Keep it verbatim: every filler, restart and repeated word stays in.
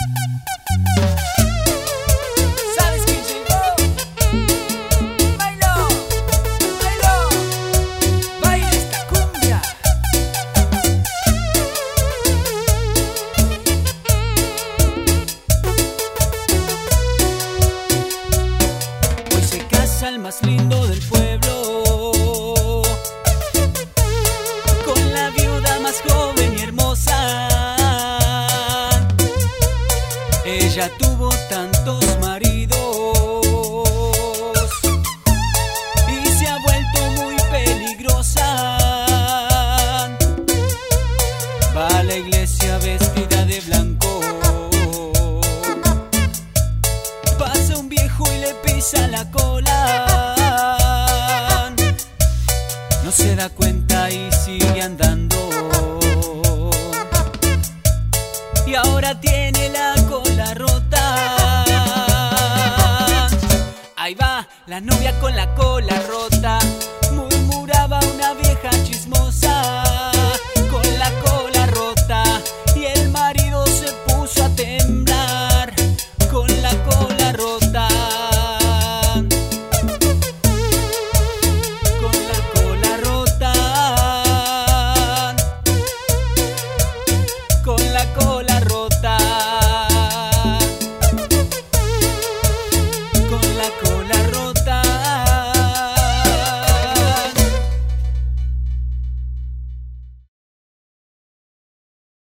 ¿Sabes quién llegó? Bailo, bailo, baila esta cumbia. Hoy se casa el más lindo del pueblo, con la viuda más joven y hermosa. Ella tuvo tantos maridos y se ha vuelto muy peligrosa. Va a la iglesia vestida de blanco, pasa un viejo y le pisa la cola. No se da cuenta y sigue andando, y ahora tiene la cola rota. Ahí va la novia con la cola rota.